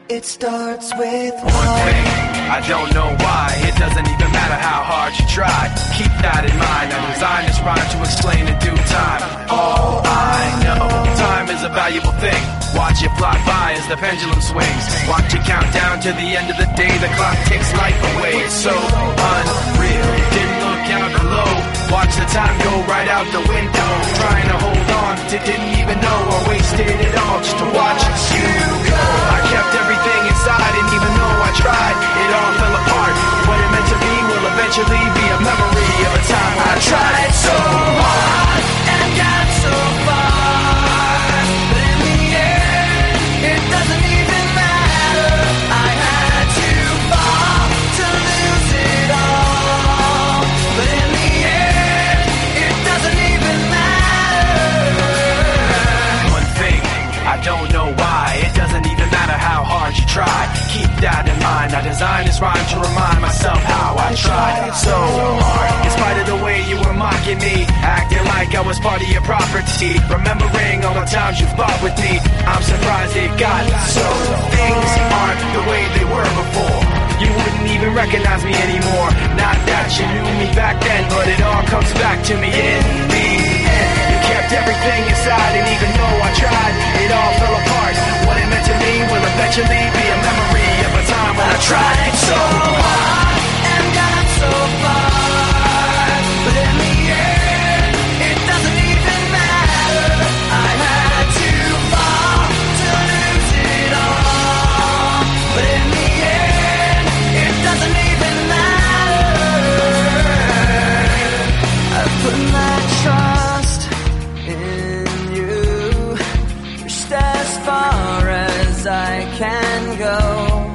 It starts with one thing. I don't know why. It doesn't even matter how hard you try. Keep that in mind. I designed this rhyme to explain in due time. All I know, time is a valuable thing. Watch it fly by as the pendulum swings. Watch it count down to the end of the day. The clock takes life away. It's so unreal. Didn't look out below. Watch the time go right out the window. Trying to hold on to didn't even know I wasted it all just to watch you go. I kept everything inside, and even though I tried, it all fell apart. What it meant to be will eventually be a memory of a time when I tried so hard and got so far. But in the end, it doesn't even matter. I had to fall to lose it all. But in the end, it doesn't even matter. One thing, I don't know why. It doesn't even matter how hard you try. Keep that in mind. I designed this rhyme to remind myself how I tried so hard. In spite of the way you were mocking me, acting like I was part of your property, remembering all the times you fought with me, I'm surprised it got so. Things aren't the way they were before. You wouldn't even recognize me anymore. Not that you knew me back then, but it all comes back to me in the end. You kept everything inside, and even though I tried, it all fell apart. What it meant to me will eventually be a memory of a time when I tried so hard and got so far. But in the end, it doesn't even matter. I had to fall to lose it all. But in the end, it doesn't even matter. I put my trust in you, pushed as far as I can go.